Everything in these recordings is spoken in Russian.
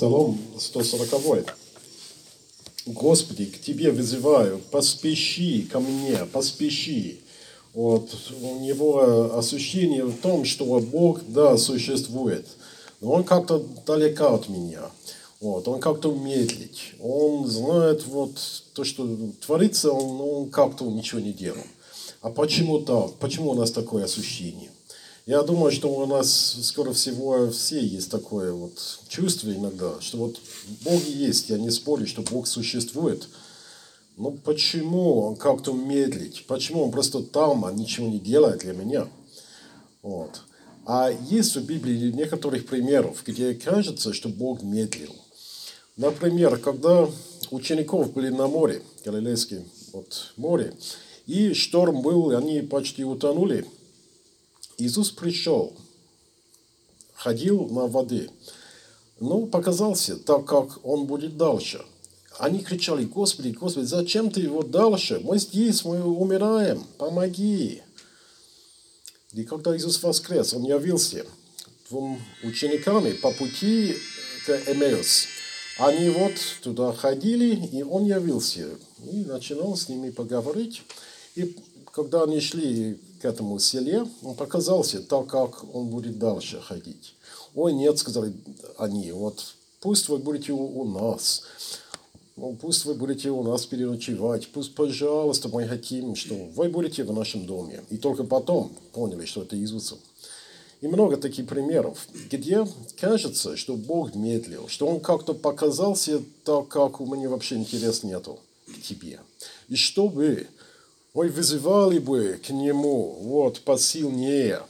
Псалом 140. Господи, к Тебе вызываю, поспеши ко мне, поспеши. Вот, у него ощущение в том, что Бог, да, существует, но Он как-то далеко от меня. Вот, он как-то медлит. Он знает вот то, что творится, он как-то ничего не делал. А почему так? Почему у нас такое ощущение? Я думаю, что у нас, скорее всего, все есть такое вот чувство иногда, что вот Бог есть, я не спорю, что Бог существует, но почему Он как-то медлит? Почему Он просто там, а ничего не делает для меня? Вот. А есть в Библии некоторых примеров, где кажется, что Бог медлил. Например, когда учеников были на море, Галилейское вот, море, и шторм был, они почти утонули, Иисус пришел, ходил на воде, но показался, так как Он будет дальше. Они кричали: Господи, Господи, зачем Ты его дальше? Мы здесь, мы умираем, помоги. И когда Иисус воскрес, Он явился двум ученикам по пути к Эмеус. Они вот туда ходили, и Он явился, и начинал с ними поговорить. И когда они шли к этому селе, Он показался, так как Он будет дальше ходить. Ой, нет, сказали они, вот пусть вы будете у нас. Пусть вы будете у нас переночевать. Пусть, пожалуйста, мы хотим, что вы будете в нашем доме. И только потом поняли, что это Иисус. И много таких примеров, где кажется, что Бог медлил, что Он как-то показался так, как у меня вообще интереса нету к тебе. И чтобы мы вызывали бы к Нему вот посильнее.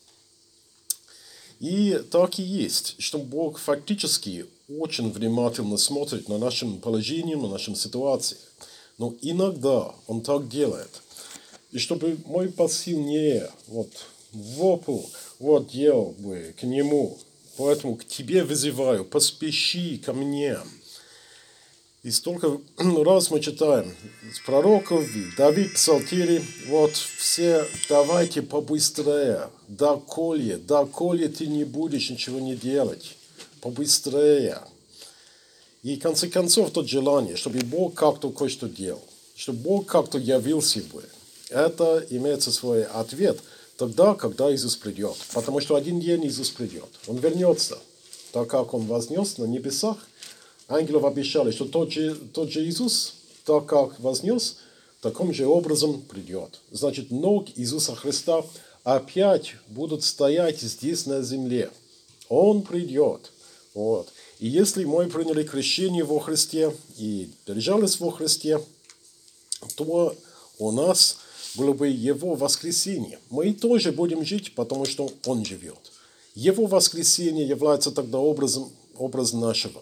И так и есть, что Бог фактически очень внимательно смотрит на нашем положении, на нашем ситуации. Но иногда Он так делает. И чтобы мы посильнее вот вопль вот делал бы к Нему. Поэтому к Тебе вызываю, поспеши ко мне. И столько раз мы читаем с пророков, Давид, Псалтири, вот все давайте побыстрее, доколе ты не будешь ничего не делать, побыстрее. И в конце концов то желание, чтобы Бог как-то кое-что делал, чтобы Бог как-то явился бы. Это имеется свой ответ тогда, когда Иисус придет. Потому что один день Иисус придет, Он вернется, так как Он вознес на небесах. Ангелов обещали, что тот же Иисус, так как вознес, таким же образом придет. Значит, ног Иисуса Христа опять будут стоять здесь на земле. Он придет. Вот. И если мы приняли крещение во Христе и держались во Христе, то у нас было бы Его воскресение. Мы тоже будем жить, потому что Он живет. Его воскресение является тогда образом нашего.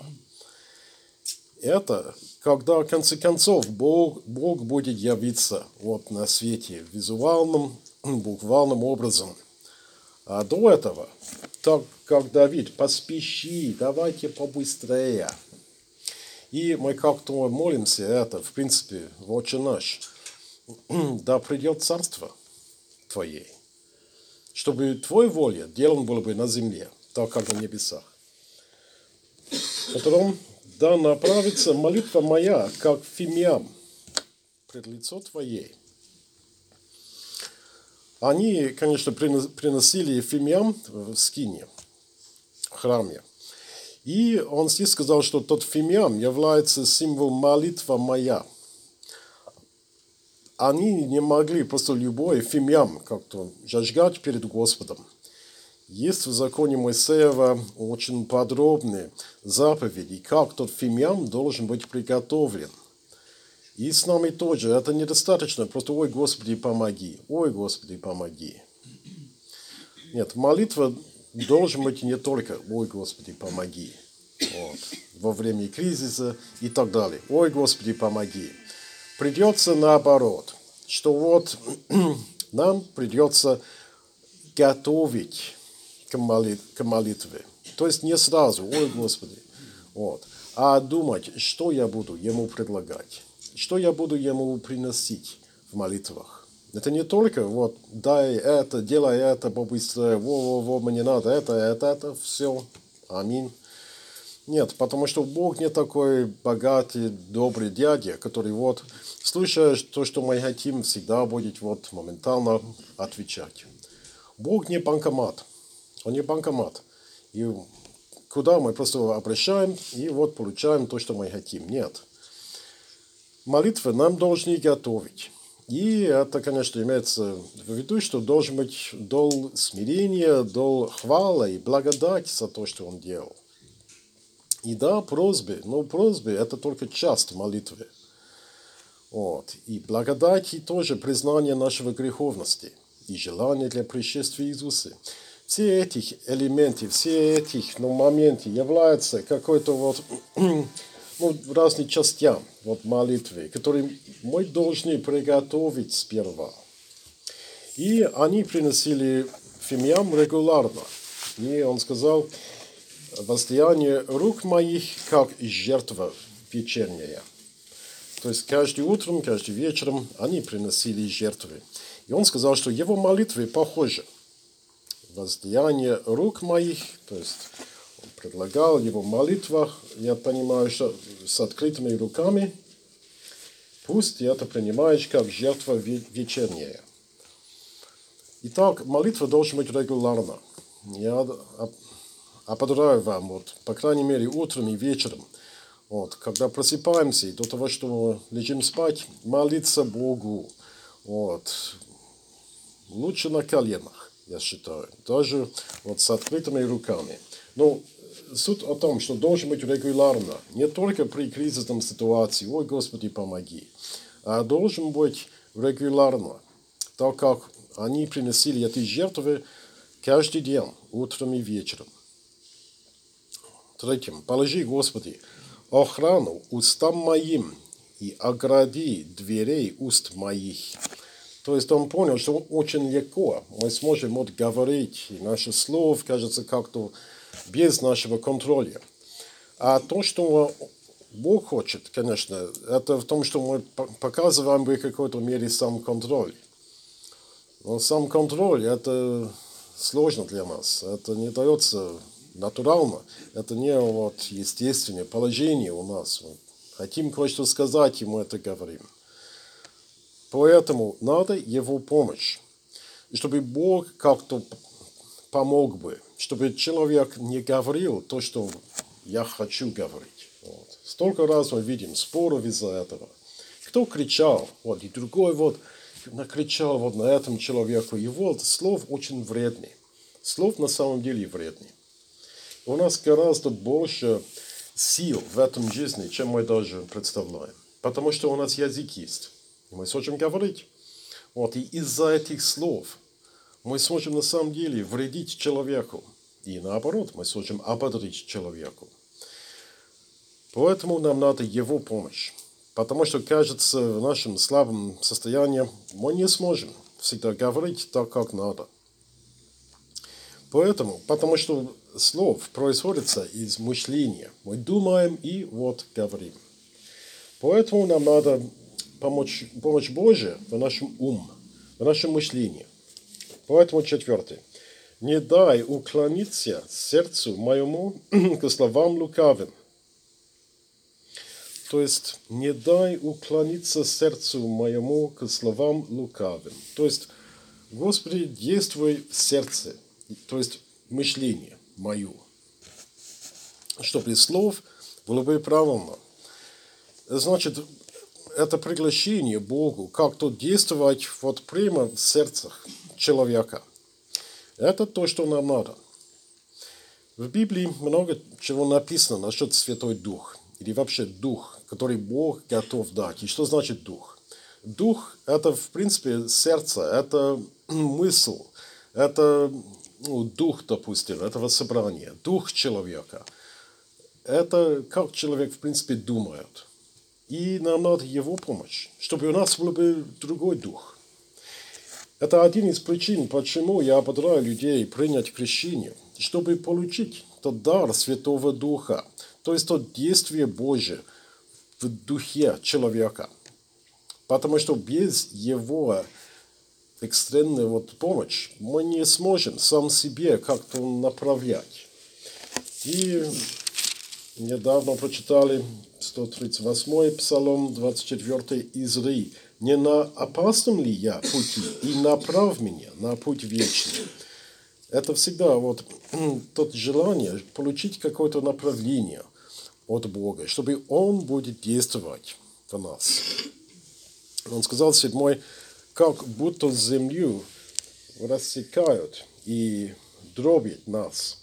Это когда, в конце концов, Бог будет явиться вот на свете визуальным, буквальным образом. А до этого, так как Давид, поспеши, давайте побыстрее. И мы как-то молимся это, в принципе, в Отче наш. Да придет царство Твое, чтобы Твоя воля делана была бы на земле, так как на небесах. Потом да направится молитва моя, как фимиам, пред лицо Твое. Они, конечно, приносили фимиам в скине, в храме. И он здесь сказал, что тот фимиам является символом молитва моя. Они не могли просто любой фимиам как-то зажигать перед Господом. Есть в законе Моисеева очень подробные заповеди, как тот фимиам должен быть приготовлен. И с нами тоже. Это недостаточно. Просто «Ой, Господи, помоги». «Ой, Господи, помоги». Нет, молитва должен быть не только «Ой, Господи, помоги». Вот. Во время кризиса и так далее. «Ой, Господи, помоги». Придется наоборот, что вот нам придется готовить к молитве. То есть не сразу, ой, Господи, вот, а думать, что я буду Ему предлагать, что я буду Ему приносить в молитвах. Это не только вот дай это, делай это побыстрее, во, мне надо это, все, аминь. Нет, потому что Бог не такой богатый, добрый дядя, который вот, слушая то, что мы хотим, всегда будет вот моментально отвечать. Бог не банкомат. Он не банкомат. И куда мы просто обращаем и вот получаем то, что мы хотим. Нет. Молитвы нам должны готовить. И это, конечно, имеется в виду, что должен быть дол смирения, дол хвала и благодать за то, что он делал. И да, просьбы, но просьбы – это только часть молитвы. Вот. И благодать и тоже признание нашего греховности и желание для пришествия Иисуса. Все эти элементы, все эти моменты являются какой-то вот разным частям вот молитвы, которые мы должны приготовить сперва. И они приносили фимиам регулярно. И он сказал: воздаяние рук моих, как жертва вечерняя. То есть каждым утром, каждым вечером они приносили жертвы. И он сказал, что его молитвы похожи. Воздаяние рук моих, то есть он предлагал его молитвах, я понимаю, что с открытыми руками, пусть это принимаешь как жертва вечерняя. Итак, молитва должна быть регулярна. Я ободряю вам, вот, по крайней мере, утром и вечером, вот, когда просыпаемся, до того, что лежим спать, молиться Богу. Вот, лучше на коленах, я считаю, даже вот с открытыми руками. Но суть о том, что должен быть регулярно, не только при кризисном ситуации, ой, Господи, помоги, а должен быть регулярно, так как они приносили эти жертвы каждый день, утром и вечером. Третьим. Положи, Господи, охрану устам моим и огради дверей уст моих. То есть он понял, что очень легко мы сможем вот говорить, и наше слово кажется как-то без нашего контроля. А то, что Бог хочет, конечно, это в том, что мы показываем в какой-то мере сам контроль. Но сам контроль – это сложно для нас, это не дается натурально, это не вот естественное положение у нас. Мы хотим кое-что сказать, и мы это говорим. Поэтому надо его помощь, чтобы Бог как-то помог бы, чтобы человек не говорил то, что я хочу говорить. Вот. Столько раз мы видим споров из-за этого. Кто кричал, вот, и другой вот накричал вот на этом человеку. И вот слов очень вредный. Слов на самом деле вредный. У нас гораздо больше сил в этом жизни, чем мы даже представляем. Потому что у нас язык есть. Мы сможем говорить. Вот, и из-за этих слов мы сможем на самом деле вредить человеку. И наоборот, мы сможем ободрить человеку. Поэтому нам надо его помощь. Потому что, кажется, в нашем слабом состоянии мы не сможем всегда говорить так, как надо. Поэтому, потому что слов происходит из мышления. Мы думаем и вот говорим. Поэтому нам надо помощь Божия в нашем уме, в нашем мышлении. Поэтому четвертый. Не дай уклониться сердцу моему к словам лукавым. То есть, не дай уклониться сердцу моему к словам лукавым. То есть, Господи, действуй в сердце, то есть, мышление мое, чтобы слов было бы правильно. Значит, это приглашение Богу как-то действовать вот прямо в сердцах человека. Это то, что нам надо. В Библии много чего написано насчет Святой Дух. Или вообще Дух, который Бог готов дать. И что значит Дух? Дух – это, в принципе, сердце, это мысль, это дух, допустим, этого собрания, дух человека. Это как человек, в принципе, думает. И нам надо его помощь, чтобы у нас был бы другой дух. Это один из причин, почему я ободряю людей принять крещение, чтобы получить тот дар Святого Духа, то есть то действие Божие в духе человека. Потому что без его экстренной вот помощи мы не сможем сам себе как-то направлять. И недавно прочитали 138-й Псалом, 24-й Изри. «Не на опасном ли я пути, и направь меня на путь вечный?» Это всегда вот то желание получить какое-то направление от Бога, чтобы Он будет действовать в нас. Он сказал 7-й, как будто землю рассекают и дробят нас.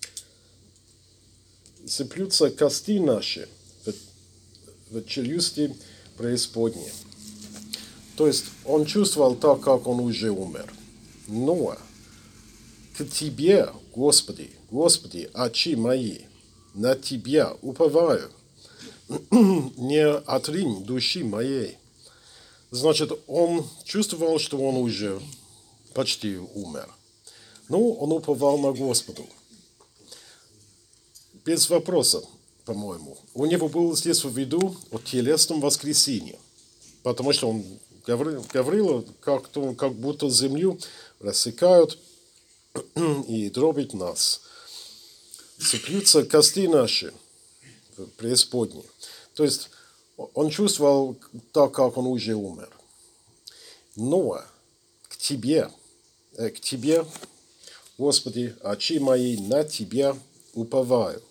Сыплются кости наши в челюсти преисподней. То есть он чувствовал так, как он уже умер. Но к Тебе, Господи, Господи, очи мои, на Тебя уповаю, не отринь души моей. Значит, он чувствовал, что он уже почти умер. Но он уповал на Господу. Без вопроса, по-моему. У него было здесь в виду о телесном воскресении. Потому что он говорил, как будто землю рассекают и дробят нас. Сыплются кости наши в преисподней. То есть он чувствовал так, как он уже умер. Но к Тебе, Господи, очи мои, на Тебя уповаю.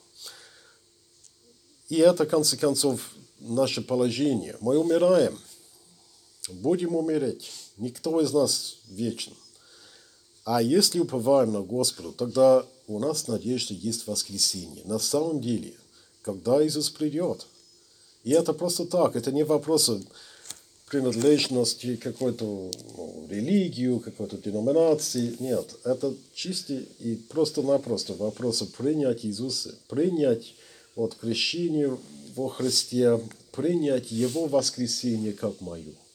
И это, в конце концов, наше положение. Мы умираем. Будем умереть. Никто из нас вечен. А если уповаем на Господа, тогда у нас надежда есть воскресенье. На самом деле, когда Иисус придет. И это просто так. Это не вопрос принадлежности какой-то религию, какой-то деноминации. Нет. Это чисто и просто-напросто вопрос принять Иисуса, принять крещение во Христе, принять Его воскресение как мою.